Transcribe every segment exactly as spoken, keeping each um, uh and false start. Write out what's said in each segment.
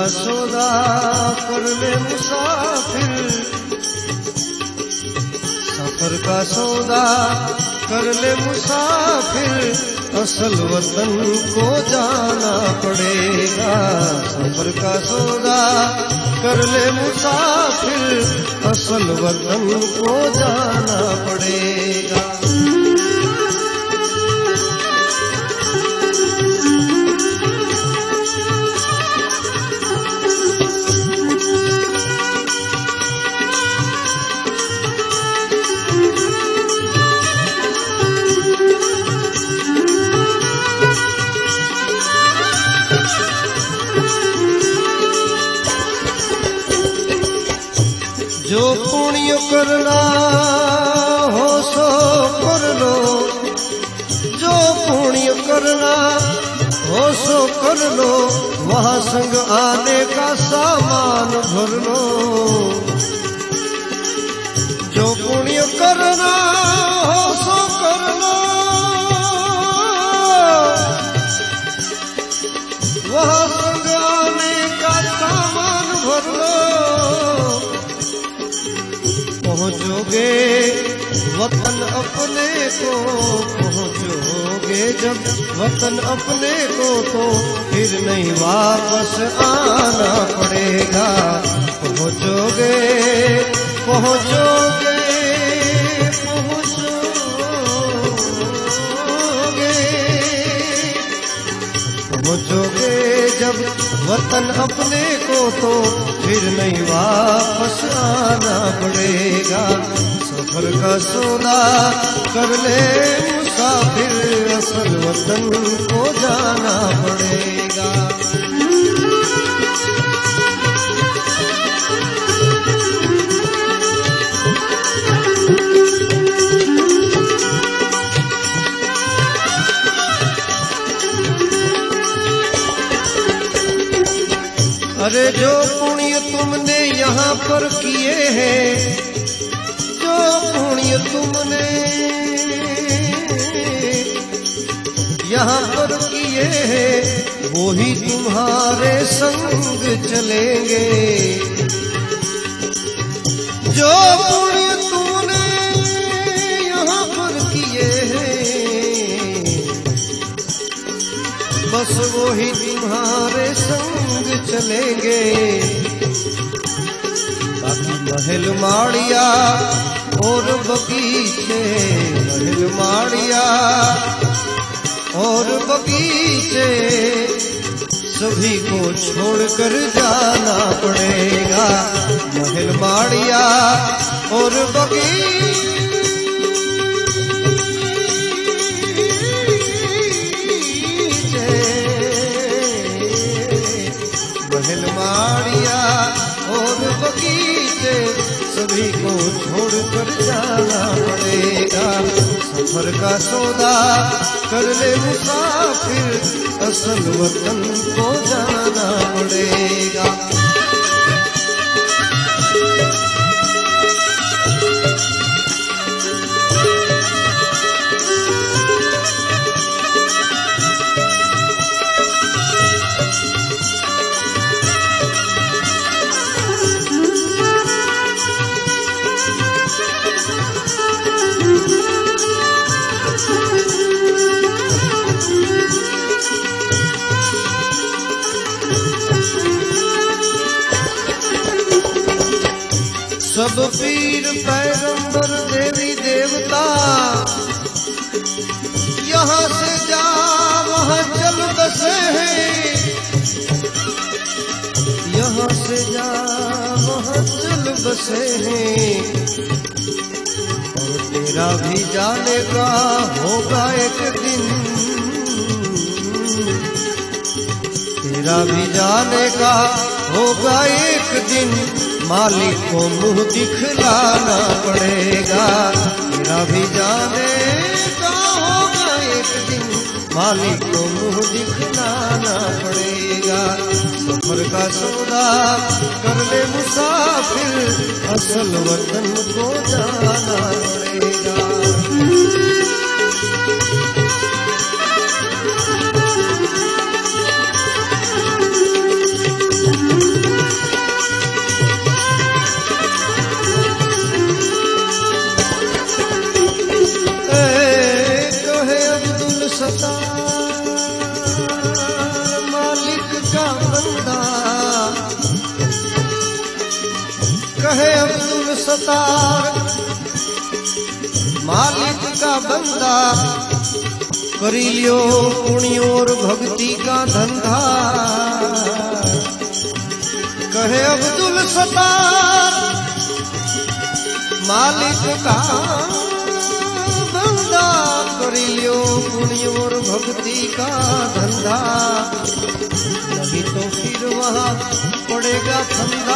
का सौदा कर ले मुसाफिर, सफर का सौदा कर ले मुसाफिर, असल वतन को जाना पड़ेगा। सफर का सौदा कर ले मुसाफिर, असल वतन को जाना पड़ेगा। जो पुण्य करना हो सो कर लो, जो पुण्य करना हो सो कर लो, वहाँ संग आने का सामान भर लो। जो पुण्य करना हो सो कर लो, वहाँ संग आने का सामान भर लो। पहुँचोगे वतन अपने को, पहुँचोगे जब वतन अपने को, तो फिर नहीं वापस आना पड़ेगा। पहुँचोगे पहुँचोगे पहुँचोगे पहुँचोगे जब वतन अपने को, तो फिर नहीं वापस आना पड़ेगा। सफर का सौदा कर ले मुसाफिर, असल वतन को जाना पड़ेगा। अरे जो पुण्य तुमने यहाँ पर किए हैं, जो पुण्य तुमने यहाँ पर किए हैं, वो ही तुम्हारे संग चलेंगे। जो पुण्य तुमने यहाँ पर किए हैं, बस वो ही तुम्हारे संग चलेंगे। बाकी महल माड़िया और बगीचे, महल माड़िया और बगीचे, सभी को छोड़कर जाना पड़ेगा। महल माड़िया और बगीचे, महल माड़िया और बगीचे, सभी को छोड़कर जाना पड़ेगा। सफर का सौदा कर ले मुसाफिर, असल वतन को जाना पड़ेगा। सब पीर पैगंबर देवी देवता, यहाँ से जा वहाँ चल बसे हैं, यहाँ से जा वहाँ चल बसे हैं। और तेरा भी जाने का होगा एक दिन, तेरा भी जाने का होगा एक दिन, मालिक को मुंह दिखलाना पड़ेगा। तेरा भी जाने का होगा एक दिन, मालिक को मुंह दिखलाना पड़ेगा। सफर का सौदा कर ले मुसाफिर, असल वतन को जाना पड़ेगा। सतार मालिक का बंदा कहे अब्दुल सतार मालिक का बंदा करी लियो पुण्य और भक्ति का धंधा कहे अब्दुल सतार मालिक का बंदा करी लियो पुण्य और भक्ति का धंधा नहीं तो फिर वहाँ पड़ेगा फंदा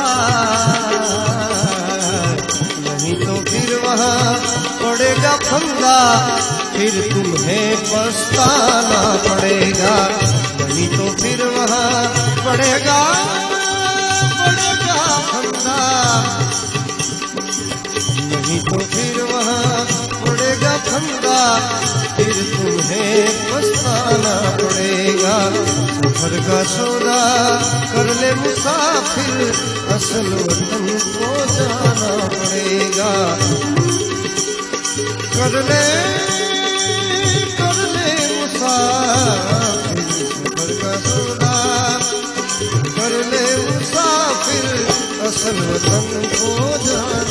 नहीं तो फिर वहाँ पड़ेगा फंदा फिर तुम्हें पछताना पड़ेगा नहीं तो फिर वहाँ पड़ेगा पड़ेगा फंदा नहीं तो फिर वहाँ पड़ेगा फंदा फिर तुम्हें पछताना पड़ेगा सफर का सौदा कर ले मुसाफिर असल वतन को जाना पड़ेगा कर ले कर ले मुसाफिर सफर का सौदा कर ले मुसाफिर असल वतन को जाना